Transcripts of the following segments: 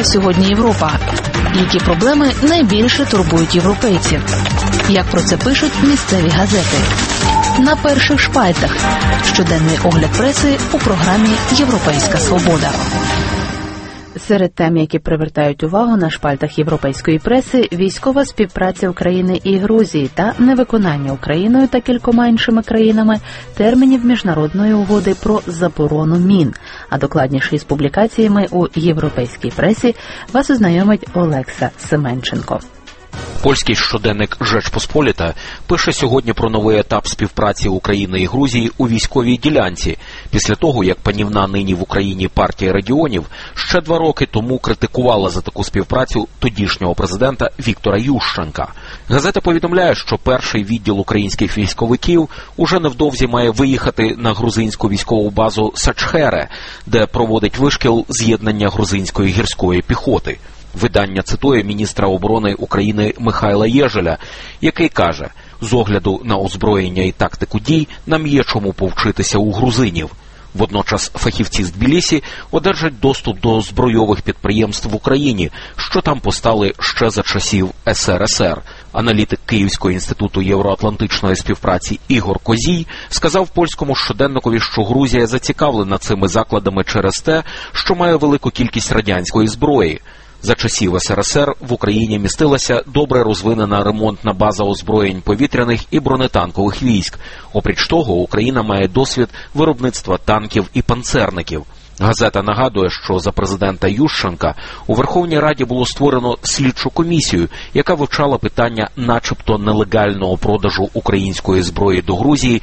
сьогодні Європа? Які проблеми найбільше турбують європейців? Як про це пишуть місцеві газети? На перших шпальтах. Щоденний огляд преси у програмі «Європейська свобода». Серед тем, які привертають увагу на шпальтах європейської преси, військова співпраця України і Грузії та невиконання Україною та кількома іншими країнами термінів міжнародної угоди про заборону мін. А докладніше із публікаціями у європейській пресі вас ознайомить Олекса Семенченко. Польський щоденник «Жечпосполіта» пише сьогодні про новий етап співпраці України і Грузії у військовій ділянці, після того, як панівна нині в Україні партія регіонів ще 2 роки тому критикувала за таку співпрацю тодішнього президента Віктора Ющенка. Газета повідомляє, що перший відділ українських військовиків уже невдовзі має виїхати на грузинську військову базу Сачхере, де проводить вишкіл з'єднання грузинської гірської піхоти. Видання цитує міністра оборони України Михайла Єжеля, який каже, з огляду на озброєння і тактику дій нам є чому повчитися у грузинів. Водночас фахівці з Тбілісі одержать доступ до збройових підприємств в Україні, що там постали ще за часів СРСР. Аналітик Київського інституту євроатлантичної співпраці Ігор Козій сказав польському щоденникові, що Грузія зацікавлена цими закладами через те, що має велику кількість радянської зброї. За часів СРСР в Україні містилася добре розвинена ремонтна база озброєнь повітряних і бронетанкових військ. Опріч того, Україна має досвід виробництва танків і панцерників. Газета нагадує, що за президента Ющенка у Верховній Раді було створено слідчу комісію, яка вивчала питання начебто нелегального продажу української зброї до Грузії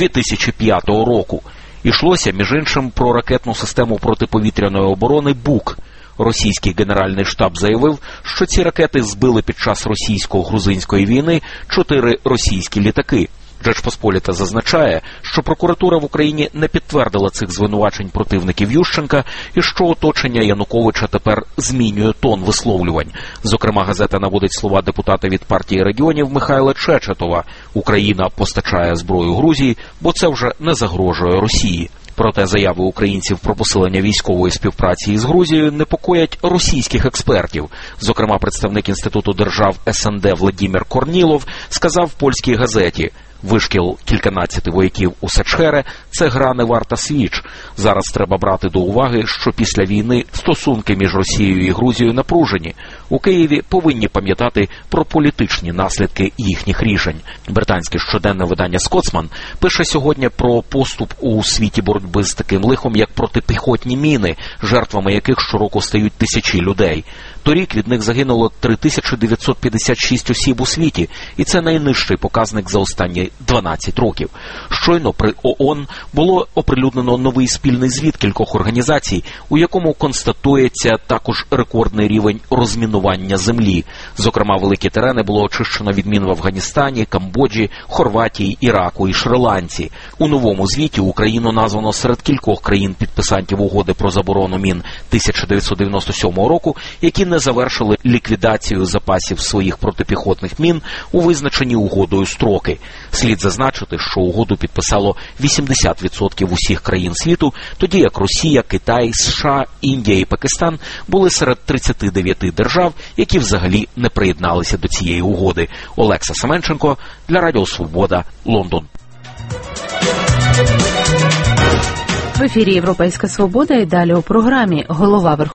2005 року. Ішлося, між іншим, про ракетну систему протиповітряної оборони «Бук». Російський генеральний штаб заявив, що ці ракети збили під час російсько-грузинської війни 4 російські літаки. Жечпосполіта зазначає, що прокуратура в Україні не підтвердила цих звинувачень противників Ющенка і що оточення Януковича тепер змінює тон висловлювань. Зокрема, газета наводить слова депутата від партії регіонів Михайла Чечетова: «Україна постачає зброю Грузії, бо це вже не загрожує Росії». Проте заяви українців про посилення військової співпраці із Грузією непокоять російських експертів. Зокрема, представник Інституту держав СНД Владимир Корнілов сказав в польській газеті: «Вишкіл кільканадцяти вояків у Сачхере – це гра не варта свіч. Зараз треба брати до уваги, що після війни стосунки між Росією і Грузією напружені. У Києві повинні пам'ятати про політичні наслідки їхніх рішень». Британське щоденне видання «Скотсман» пише сьогодні про поступ у світі боротьби з таким лихом, як протипіхотні міни, жертвами яких щороку стають тисячі людей. Торік від них загинуло 3956 осіб у світі, і це найнижчий показник за останні 12 років. Щойно при ООН було оприлюднено новий спільний звіт кількох організацій, у якому констатується також рекордний рівень розмінування землі. Зокрема, великі терени було очищено від мін в Афганістані, Камбоджі, Хорватії, Іраку і Шрі-Ланці. У новому звіті Україну названо серед кількох країн-підписантів угоди про заборону мін 1997 року, які не завершили ліквідацію запасів своїх протипіхотних мін у визначені угодою строки. Слід зазначити, що угоду підписало 80% усіх країн світу, тоді як Росія, Китай, США, Індія і Пакистан були серед 39 держав, які взагалі не приєдналися до цієї угоди. Олекса Семенченко для Радіо Свобода, Лондон. В ефірі «Європейська свобода» і далі у програмі голова